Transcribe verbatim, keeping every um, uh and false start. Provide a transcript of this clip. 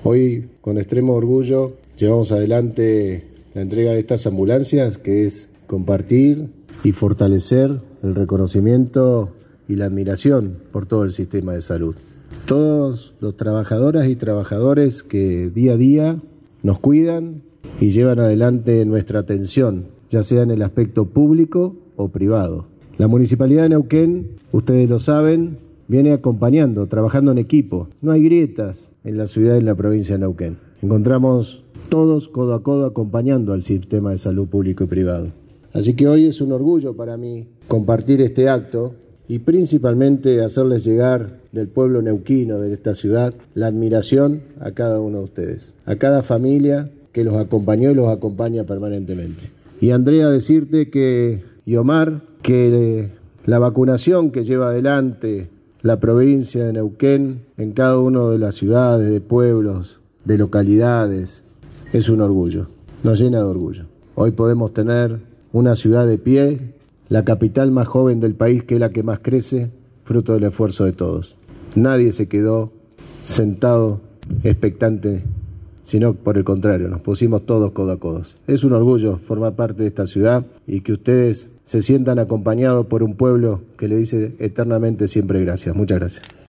Hoy, con extremo orgullo, llevamos adelante la entrega de estas ambulancias, que es compartir y fortalecer el reconocimiento y la admiración por todo el sistema de salud. Todos los trabajadoras y trabajadores que día a día nos cuidan y llevan adelante nuestra atención, ya sea en el aspecto público o privado. La Municipalidad de Neuquén, ustedes lo saben, viene acompañando, trabajando en equipo. No hay grietas en la ciudad y en la provincia de Neuquén. Encontramos todos codo a codo acompañando al sistema de salud público y privado. Así que hoy es un orgullo para mí compartir este acto y principalmente hacerles llegar del pueblo neuquino, de esta ciudad, la admiración a cada uno de ustedes, a cada familia que los acompañó y los acompaña permanentemente. Y Andrea, decirte que, y Omar, que la vacunación que lleva adelante la provincia de Neuquén en cada una de las ciudades, de pueblos, de localidades, es un orgullo, nos llena de orgullo. Hoy podemos tener una ciudad de pie, la capital más joven del país, que es la que más crece, fruto del esfuerzo de todos. Nadie se quedó sentado, expectante, sino por el contrario, nos pusimos todos codo a codo. Es un orgullo formar parte de esta ciudad y que ustedes se sientan acompañados por un pueblo que le dice eternamente siempre gracias. Muchas gracias.